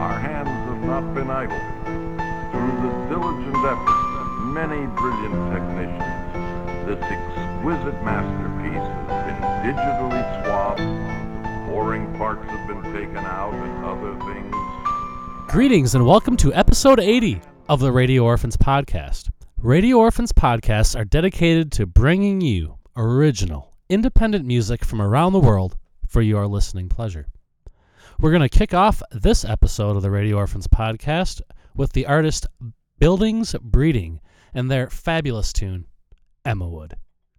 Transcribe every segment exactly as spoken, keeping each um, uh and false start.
our hands have not been idle. Through the diligent efforts of many brilliant technicians, this exquisite masterpiece has been digitally swabbed, boring parts have been taken out, and other things. Greetings and welcome to episode eighty of the Radio Orphans Podcast. Radio Orphans Podcasts are dedicated to bringing you original, independent music from around the world for your listening pleasure. We're going to kick off this episode of the Radio Orphans Podcast with the artist Buildings Breeding and their fabulous tune, Emma Wood.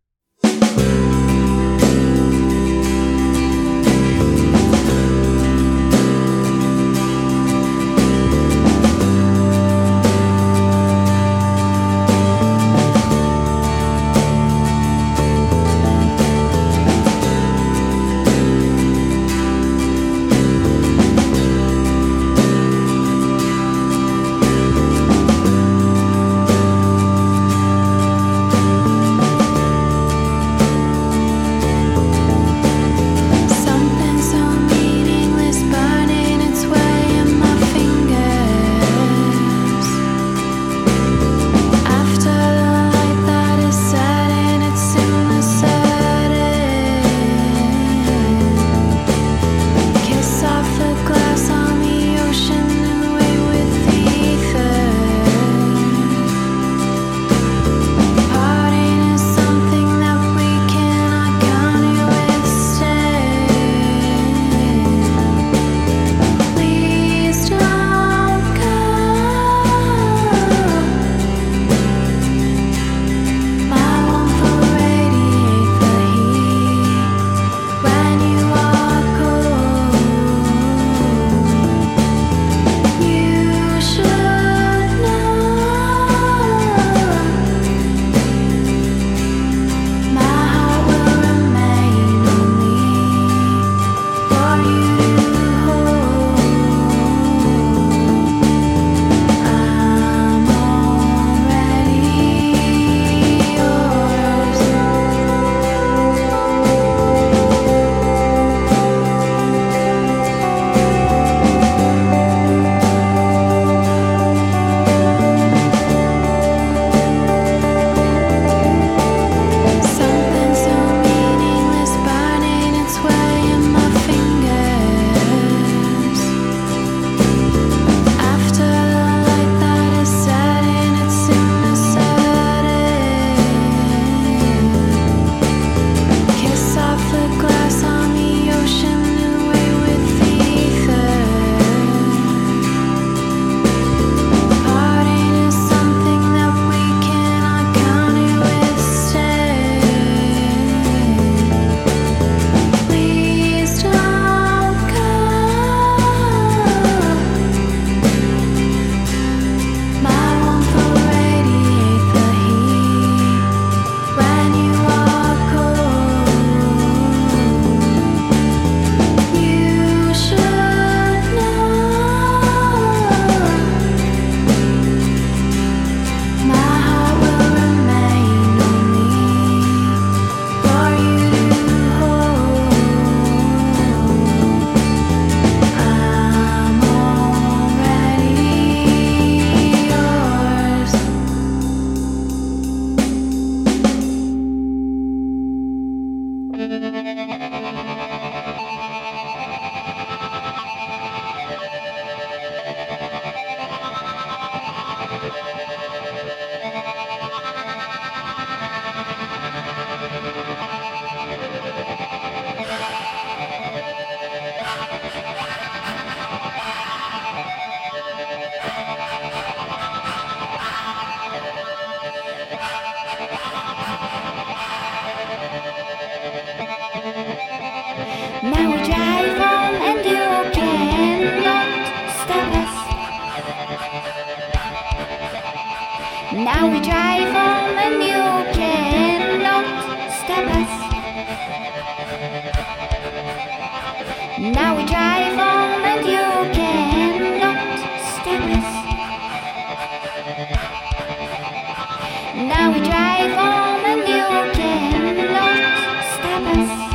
Now we drive home and you cannot stop us. Now we drive home and you cannot stop us. Now we drive home and you cannot stop us.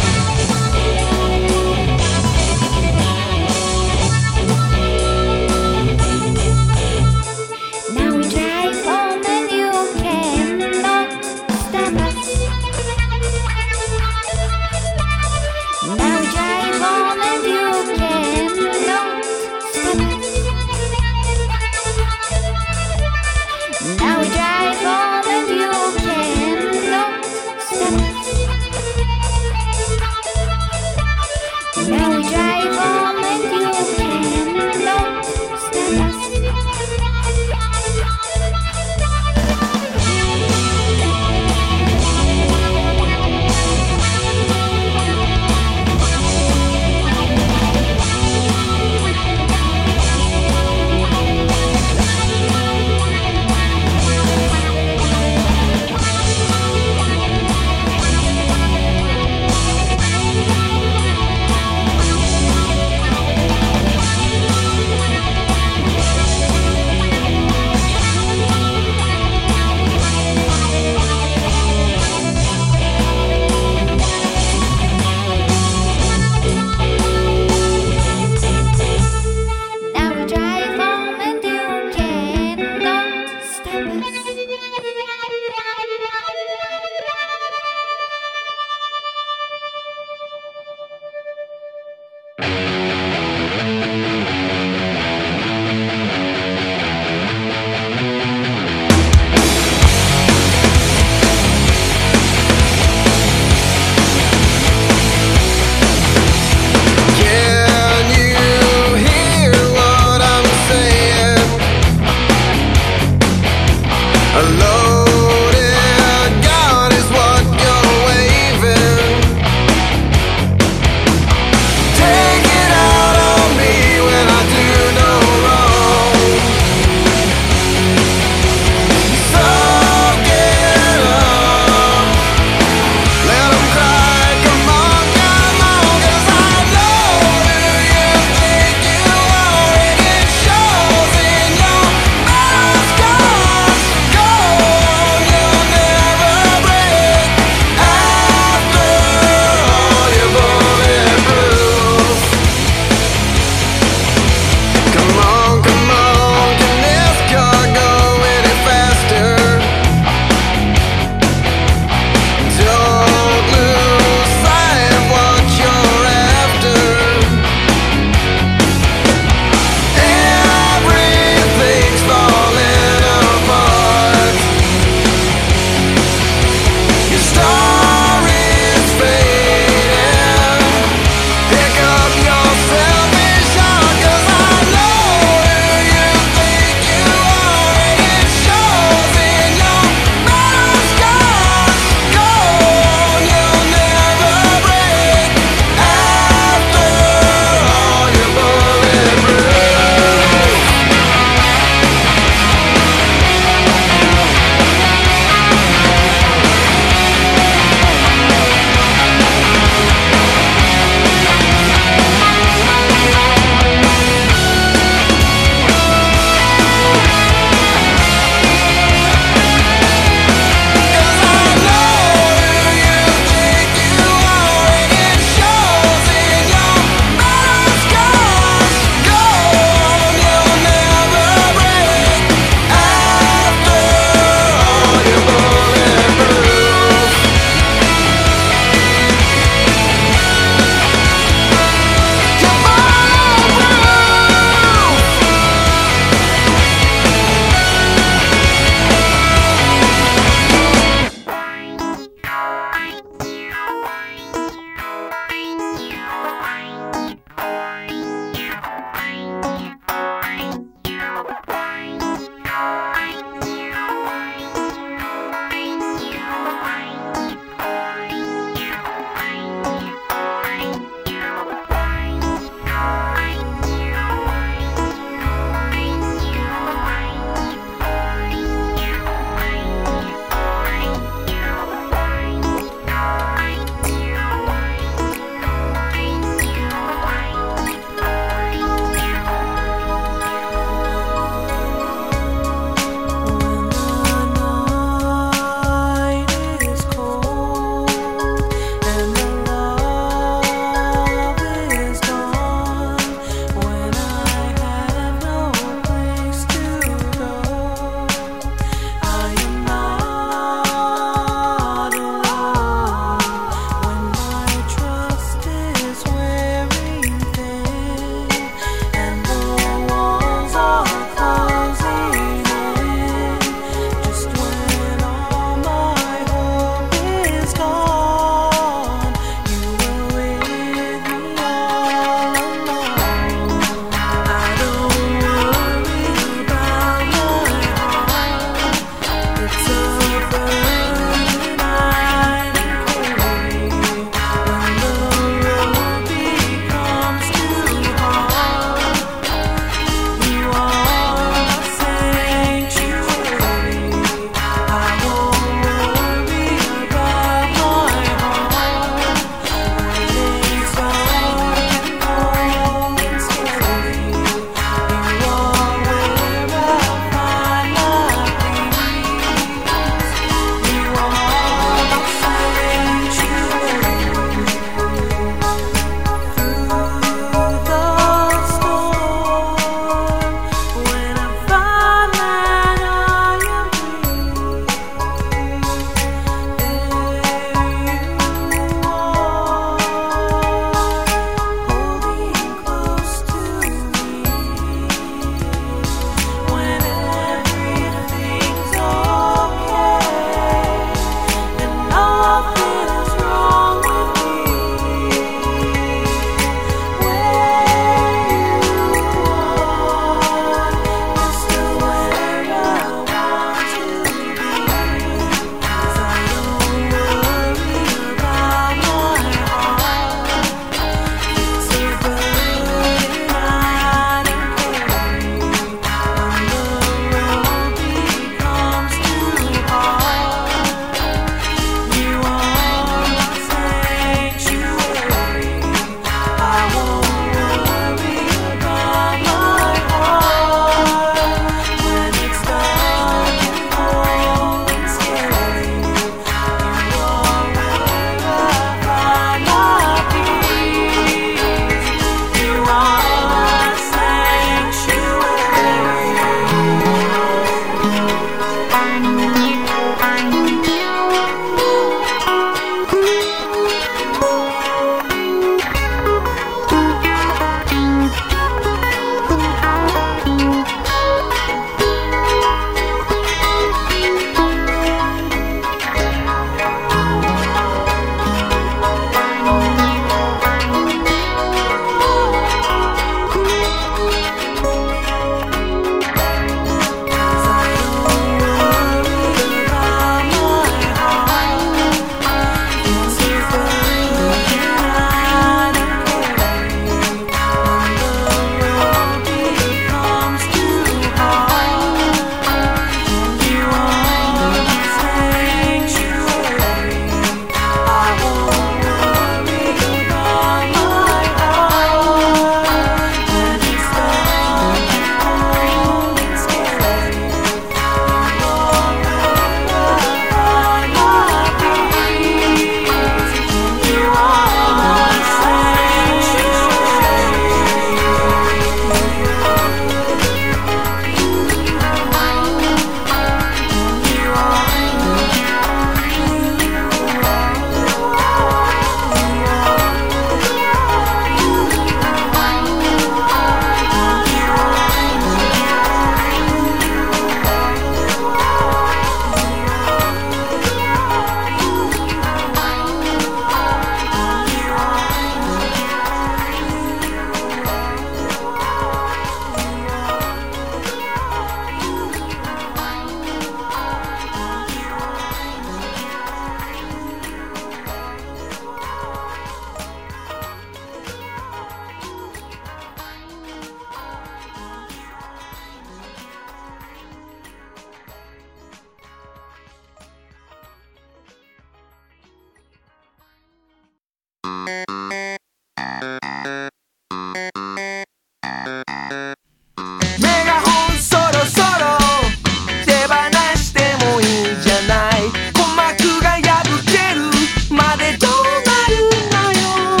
メガホンそろそろ手放してもいいんじゃない。鼓膜が破けるまでどうなるのよ。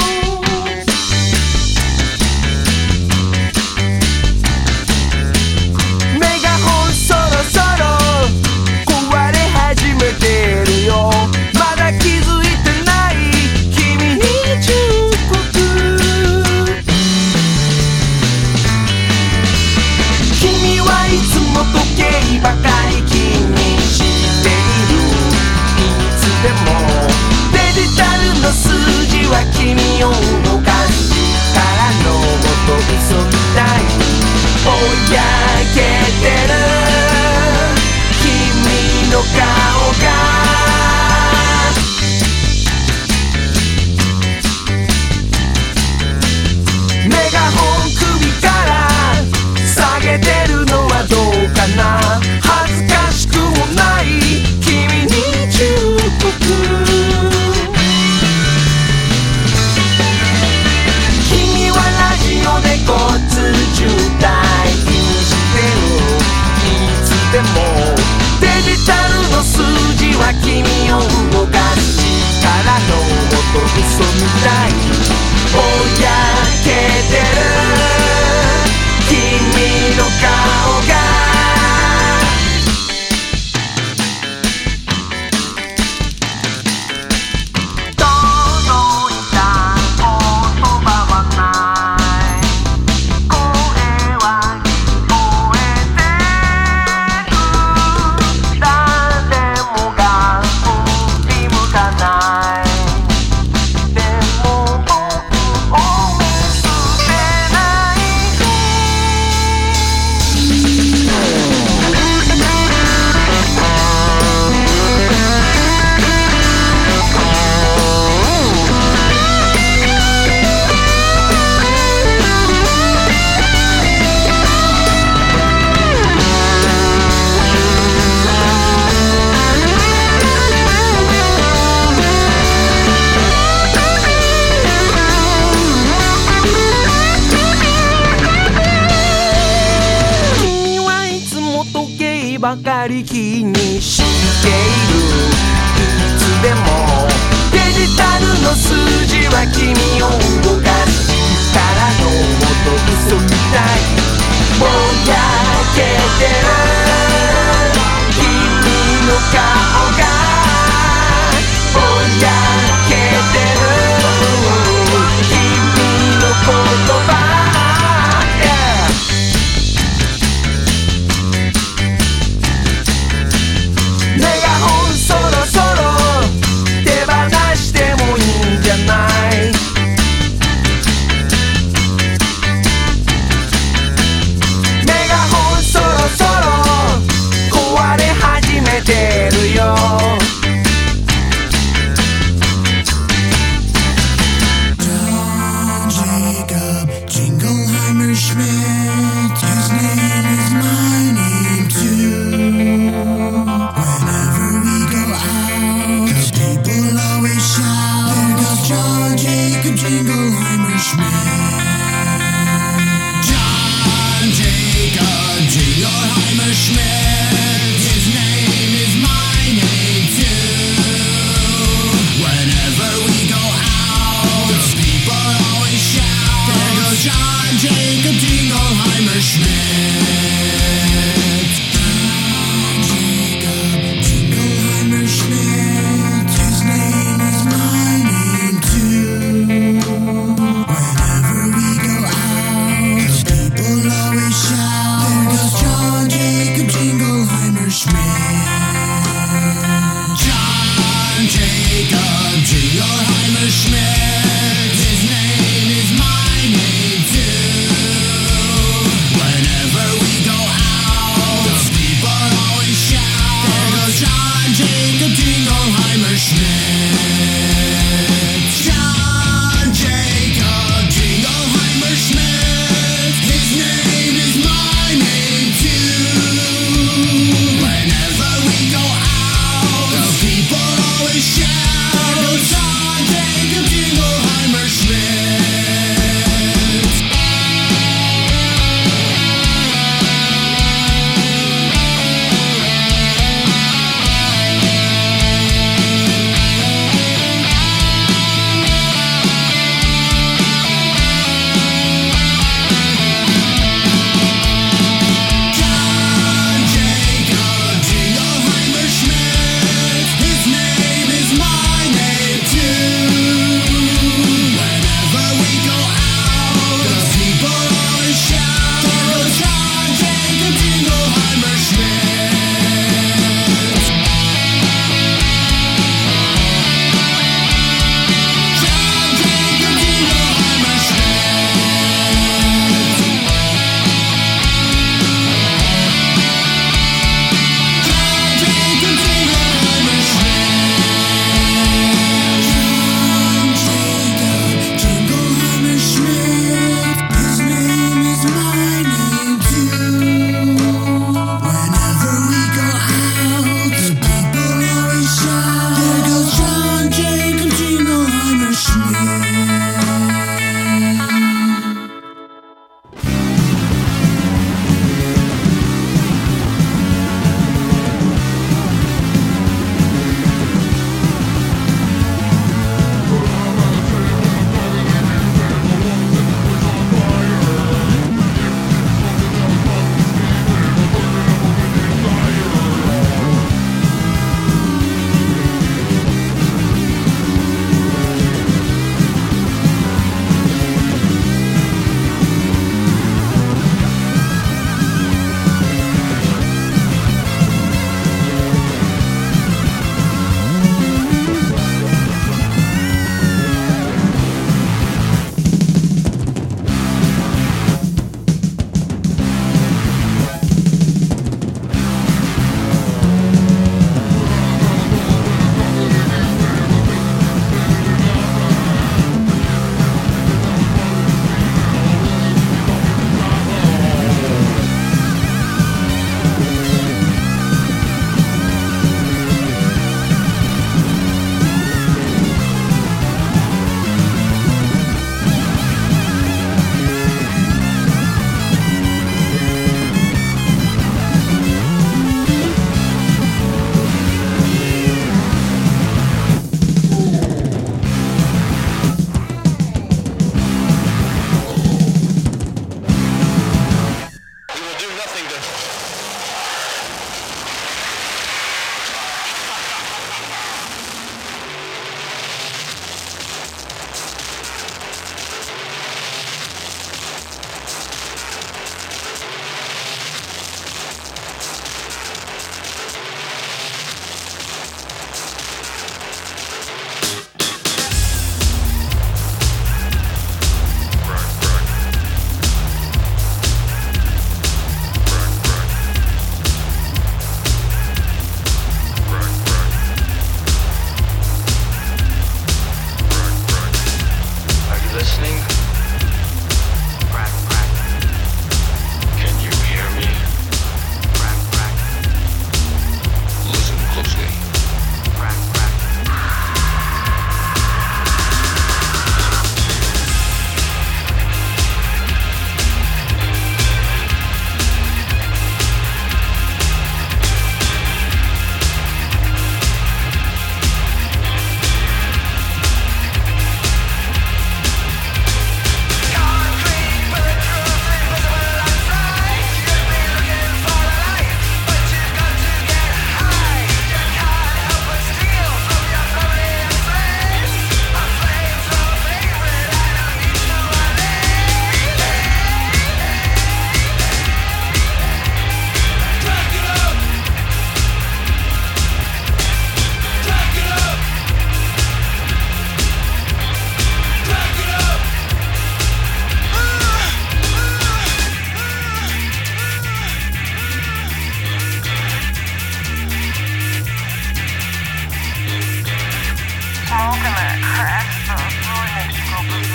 メガホンそろそろ壊れ始めてるよ。まだ気づいてない君に忠告。君はいつも時計ばかり気にしている。いつでもデジタルの数字は君を動かすからのもと嘘みたいぼやけてる君の顔が。メガホン首から下げてるのはどうかな。恥ずかしくもない君に忠告。君はラジオで交通渋滞にしてる。いつでもデジタルの数字は君を動かす力のもと嘘みたいぼやけてる君の顔が。届いた言葉はない声は聞こえてる。誰もが振り向かない。でも僕を見捨てないで。君はいつも時計ばかり気にしている。いつでもデジタルの数字は君を動かす力のもと嘘みたいぼやけてる君の顔が。ぼやけてる君の言葉。Yeah.メガホンそろそろ手放してもいいんじゃない。メガホンそろそろ壊れ始めてるよ。 John Jacob Jingleheimer Schmidt, his name is my name too. Whenever we go out, those people always shout, there goes John Jacob Jingleheimer Schmidt. John Jacob Jingleheimer Schmidt, his name is my name too. Whenever we go out, those people always shout, there goes John Jacob Jingleheimer Schmidt. John Jacob Jingleheimer Schmidt, his name is my name too. Whenever we go out, those people always shout, there goes John Jacob Jingleheimer Schmidt. John Jacob Jingleheimer Schmidt, his name is my name too. Whenever we go out, those people always shout, there goes John Jacob Jingleheimer Schmidt. John Jacob Jingleheimer Schmidt, his name is my name too. Whenever we go out, those people always shout, there goes John Jacob Jingleheimer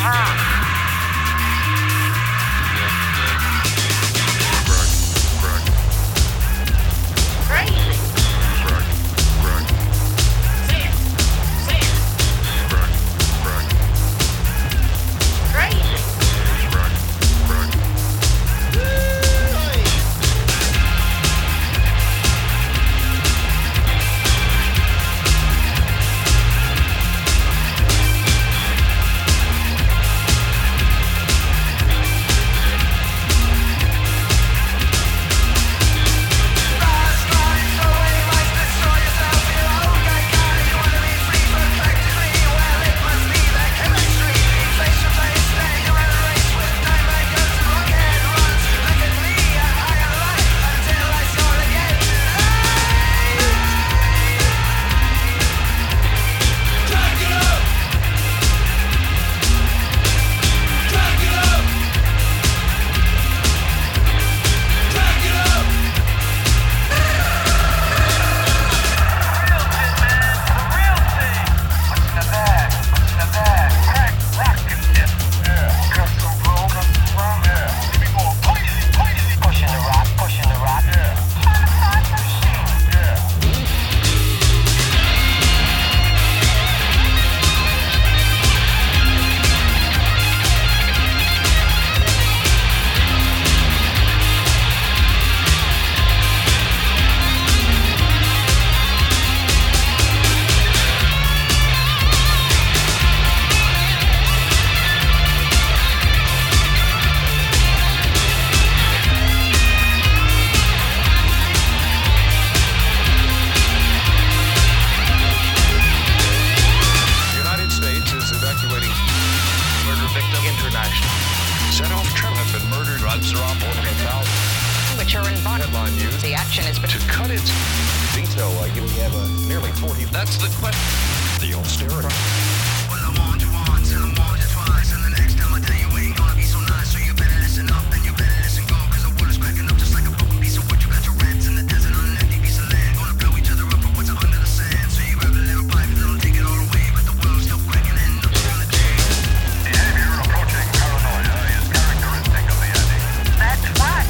Headline news. The action is to cut its veto. Uh, you have a nearly forty. That's the question. The austerity. Well, I want you once and I want you twice, and the next time I tell you ain't gonna be so nice. So you better listen up and you better listen go, 'cause the water's cracking up just like a broken piece of wood. You got your rats in the desert on an empty piece of land, gonna blow each other up for what's under the sand. So you grab a little pipe and don't take it all away, but the world's still cracking and nothing's gonna change. Behavior approaching paranoia is characteristic of the addict. That's what.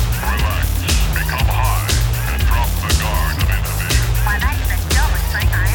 Become high and drop the guard of inhibition. Why, that's the dumbest thing I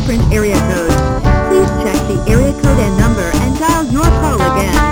different area codes. Please check the area code and number and dial your call again.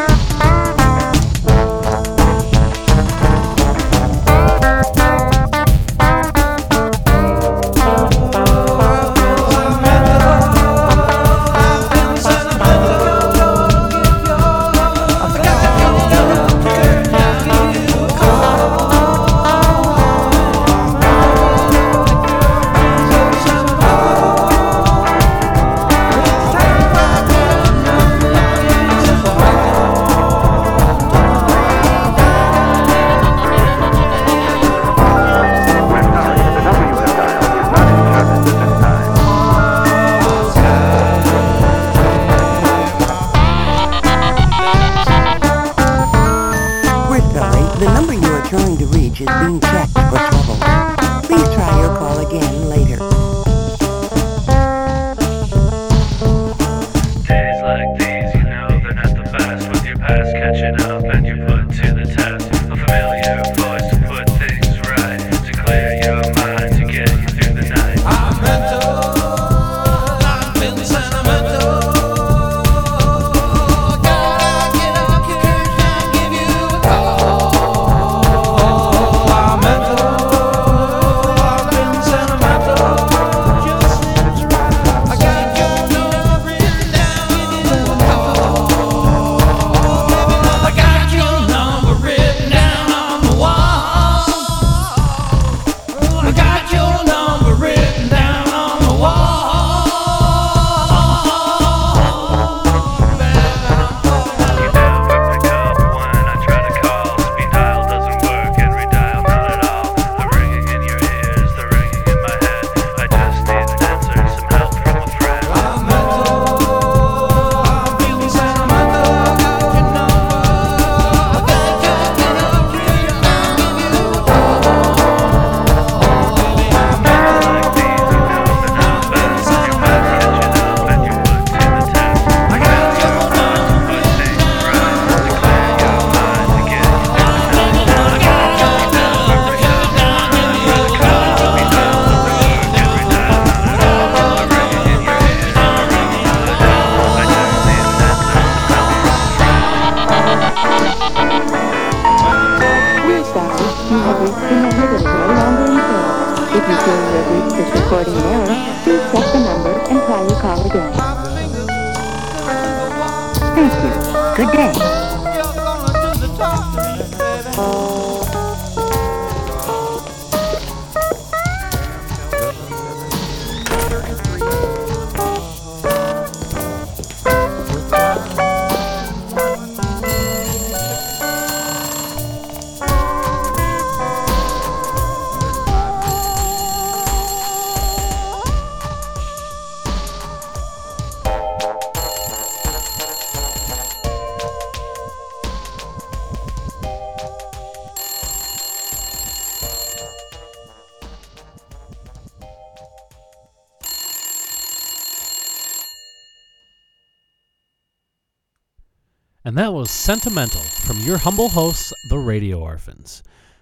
And that was Sentimental from your humble hosts, the Radio Orphans.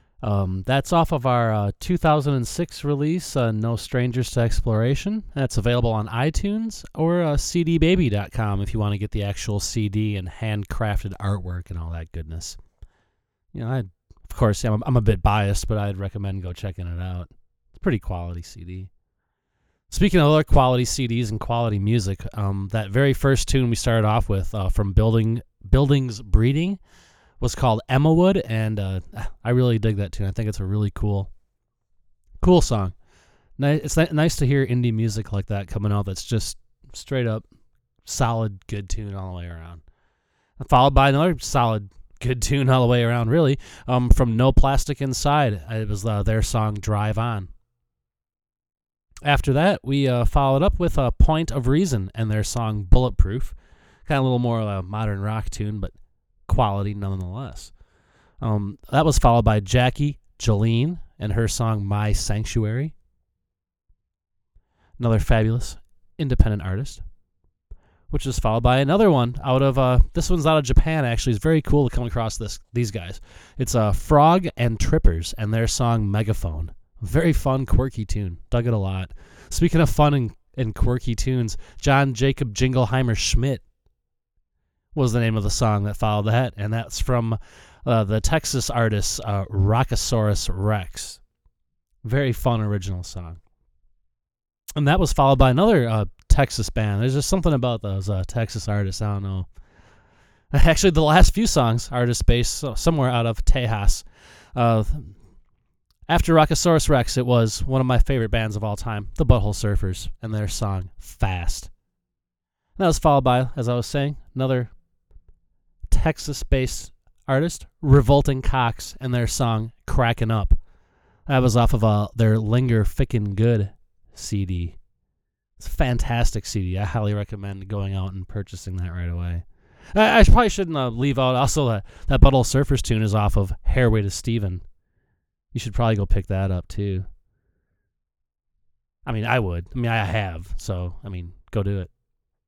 Um, that's off of our uh, two thousand six release, uh, No Strangers to Exploration. That's available on iTunes or uh, c d baby dot com if you want to get the actual C D and handcrafted artwork and all that goodness. You know, I of course, yeah, I'm, I'm a bit biased, but I'd recommend go checking it out. It's a pretty quality C D. Speaking of other quality C Ds and quality music, um, that very first tune we started off with uh, from Building Buildings Breeding was called Emmawood, and uh, I really dig that tune. I think it's a really cool, cool song. It's nice to hear indie music like that coming out that's just straight up solid, good tune all the way around. Followed by another solid, good tune all the way around, really, um, from No Plastic Inside. It was uh, their song Drive On. After that, we uh, followed up with a Point of Reason and their song Bulletproof. Kind of a little more of a modern rock tune, but quality nonetheless. Um, that was followed by Jackie Jolene and her song My Sanctuary. Another fabulous independent artist. Which is followed by another one out of, uh, this one's out of Japan, actually. It's very cool to come across this these guys. It's uh, Frog and Trippers and their song Megaphone. Very fun, quirky tune. Dug it a lot. Speaking of fun and and quirky tunes. John Jacob Jingleheimer Schmidt was the name of the song that followed that, and that's from uh, the Texas artist uh, Rockosaurus Rex. Very fun original song. And that was followed by another uh, Texas band. There's just something about those uh, Texas artists, I don't know. Actually, the last few songs are just based somewhere out of Tejas. Uh, after Rockosaurus Rex, it was one of my favorite bands of all time, the Butthole Surfers, and their song, Fast. And that was followed by, as I was saying, another Texas-based artist, Revolting Cocks, and their song, Crackin' Up. That was off of uh, their Linger Fickin' Good C D. It's a fantastic C D. I highly recommend going out and purchasing that right away. I, I probably shouldn't uh, leave out also that that Butthole Surfers tune is off of Hairway to Steven. You should probably go pick that up too. I mean, I would. I mean, I have. So, I mean, go do it.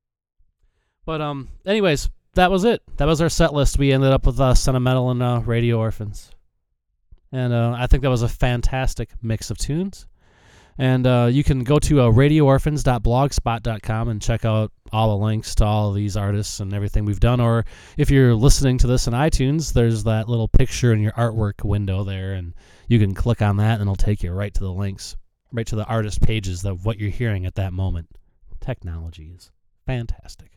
But um, anyways, that was it. That was our set list. We ended up with uh, Sentimental and uh, Radio Orphans. And uh, I think that was a fantastic mix of tunes. And uh, you can go to uh, radio orphans dot blogspot dot com and check out all the links to all of these artists and everything we've done. Or if you're listening to this on iTunes, there's that little picture in your artwork window there, and you can click on that, and it'll take you right to the links, right to the artist pages of what you're hearing at that moment. Technology is fantastic.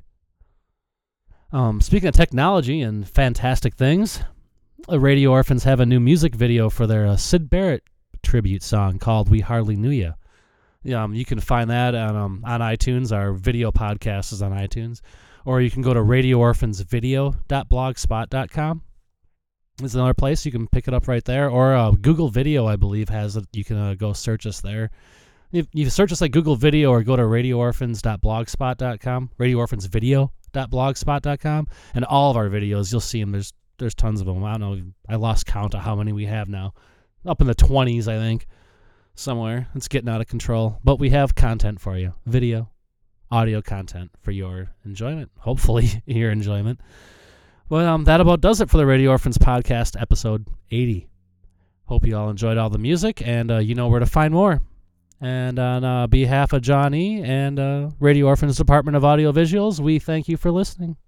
Um, speaking of technology and fantastic things, the Radio Orphans have a new music video for their uh, Syd Barrett tribute song called We Hardly Knew Ya. Um, you can find that on um, on iTunes. Our video podcast is on iTunes. Or you can go to radio orphans video dot blogspot dot com. There's another place. You can pick it up right there. Or uh, Google Video, I believe, has it. You can uh, go search us there. If you search us like Google Video or go to radio orphans dot blogspot dot com, radio orphans video dot blogspot dot com, and all of our videos, you'll see them. There's there's tons of them. I don't know. I lost count of how many we have now. Up in the twenties, I think, somewhere. It's getting out of control. But we have content for you. Video, audio content for your enjoyment. Hopefully, your enjoyment. Well, um, that about does it for the Radio Orphans Podcast, episode eighty. Hope you all enjoyed all the music, and uh, you know where to find more. And on uh, behalf of John E. and uh, Radio Orphans Department of Audio Visuals, we thank you for listening.